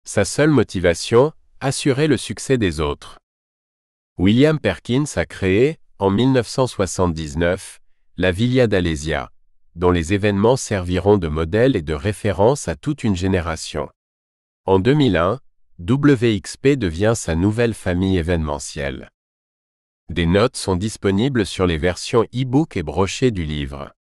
Sa seule motivation, assurer le succès des autres. William Perkins a créé, en 1979, la Villa d'Alésia, dont les événements serviront de modèle et de référence à toute une génération. En 2001, WXP devient sa nouvelle famille événementielle. Des notes sont disponibles sur les versions e-book et brochées du livre.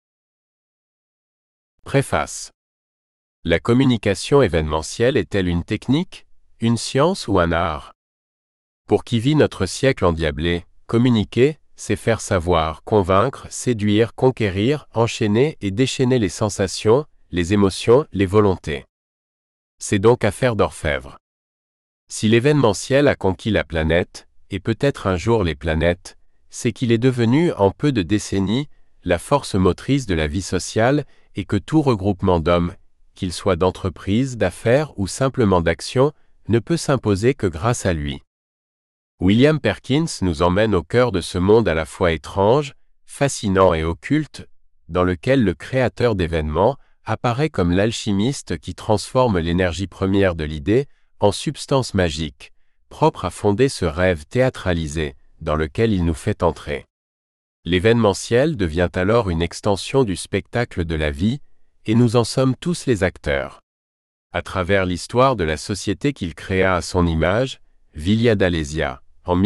Préface. La communication événementielle est-elle une technique, une science ou un art? Pour qui vit notre siècle endiablé, communiquer, c'est faire savoir, convaincre, séduire, conquérir, enchaîner et déchaîner les sensations, les émotions, les volontés. C'est donc affaire d'orfèvre. Si l'événementiel a conquis la planète, et peut-être un jour les planètes, c'est qu'il est devenu, en peu de décennies, la force motrice de la vie sociale et que tout regroupement d'hommes, qu'il soit d'entreprise, d'affaires ou simplement d'action, ne peut s'imposer que grâce à lui. William Perkins nous emmène au cœur de ce monde à la fois étrange, fascinant et occulte, dans lequel le créateur d'événements apparaît comme l'alchimiste qui transforme l'énergie première de l'idée en substance magique, propre à fonder ce rêve théâtralisé, dans lequel il nous fait entrer. L'événementiel devient alors une extension du spectacle de la vie, et nous en sommes tous les acteurs. À travers l'histoire de la société qu'il créa à son image, Villa d'Alésia, en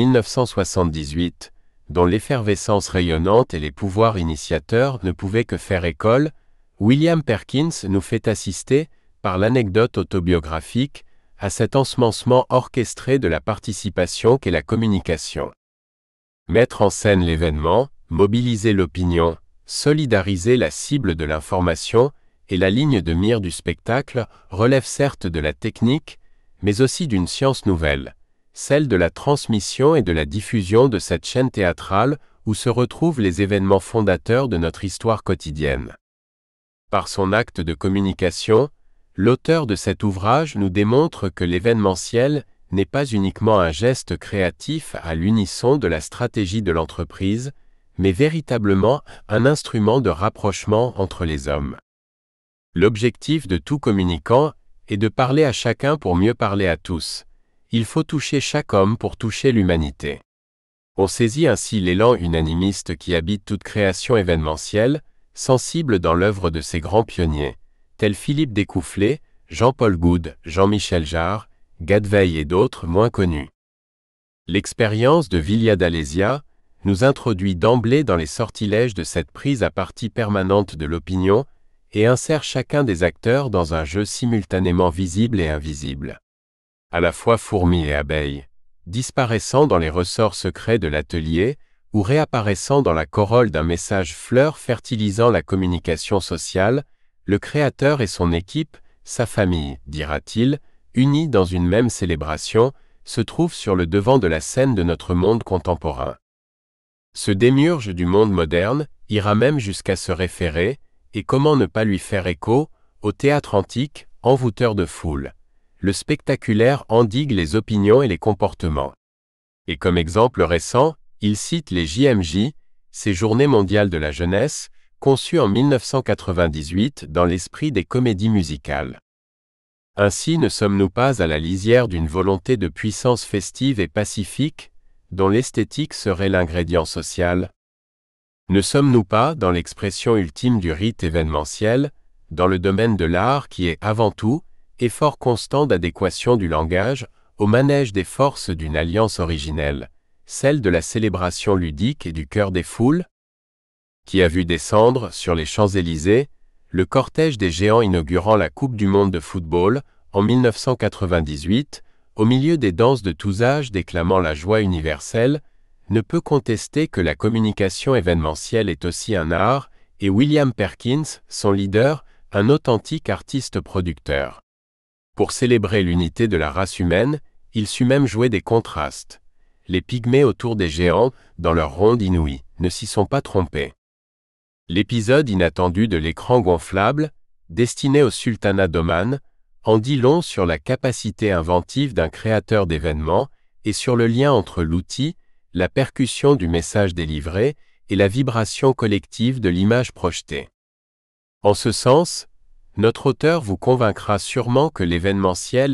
1978, dont l'effervescence rayonnante et les pouvoirs initiateurs ne pouvaient que faire école, William Perkins nous fait assister, par l'anecdote autobiographique, à cet ensemencement orchestré de la participation qu'est la communication. Mettre en scène l'événement, mobiliser l'opinion, solidariser la cible de l'information et la ligne de mire du spectacle relève certes de la technique, mais aussi d'une science nouvelle, celle de la transmission et de la diffusion de cette chaîne théâtrale où se retrouvent les événements fondateurs de notre histoire quotidienne. Par son acte de communication, l'auteur de cet ouvrage nous démontre que l'événementiel n'est pas uniquement un geste créatif à l'unisson de la stratégie de l'entreprise, mais véritablement un instrument de rapprochement entre les hommes. L'objectif de tout communicant est de parler à chacun pour mieux parler à tous. Il faut toucher chaque homme pour toucher l'humanité. On saisit ainsi l'élan unanimiste qui habite toute création événementielle, sensible dans l'œuvre de ces grands pionniers, tels Philippe Découfflé, Jean-Paul Goude, Jean-Michel Jarre, Gadveil et d'autres moins connus. L'expérience de Villa d'Alésia nous introduit d'emblée dans les sortilèges de cette prise à partie permanente de l'opinion et insère chacun des acteurs dans un jeu simultanément visible et invisible. À la fois fourmi et abeille, disparaissant dans les ressorts secrets de l'atelier ou réapparaissant dans la corolle d'un message fleur fertilisant la communication sociale, le créateur et son équipe, sa famille, dira-t-il, unis dans une même célébration, se trouvent sur le devant de la scène de notre monde contemporain. Ce démiurge du monde moderne ira même jusqu'à se référer, et comment ne pas lui faire écho, au théâtre antique, envoûteur de foule. Le spectaculaire endigue les opinions et les comportements. Et comme exemple récent, il cite les JMJ, ces Journées mondiales de la jeunesse, conçues en 1998 dans l'esprit des comédies musicales. Ainsi ne sommes-nous pas à la lisière d'une volonté de puissance festive et pacifique, dont l'esthétique serait l'ingrédient social? Ne sommes-nous pas dans l'expression ultime du rite événementiel, dans le domaine de l'art qui est avant tout, effort constant d'adéquation du langage, au manège des forces d'une alliance originelle, celle de la célébration ludique et du cœur des foules? Qui a vu descendre, sur les Champs-Élysées, le cortège des géants inaugurant la Coupe du monde de football, en 1998, au milieu des danses de tous âges déclamant la joie universelle, ne peut contester que la communication événementielle est aussi un art, et William Perkins, son leader, un authentique artiste-producteur. Pour célébrer l'unité de la race humaine, il sut même jouer des contrastes. Les pygmées autour des géants, dans leur ronde inouïe, ne s'y sont pas trompés. L'épisode inattendu de l'écran gonflable, destiné au sultanat d'Oman, en dit long sur la capacité inventive d'un créateur d'événements et sur le lien entre l'outil, la percussion du message délivré et la vibration collective de l'image projetée. En ce sens, notre auteur vous convaincra sûrement que l'événementiel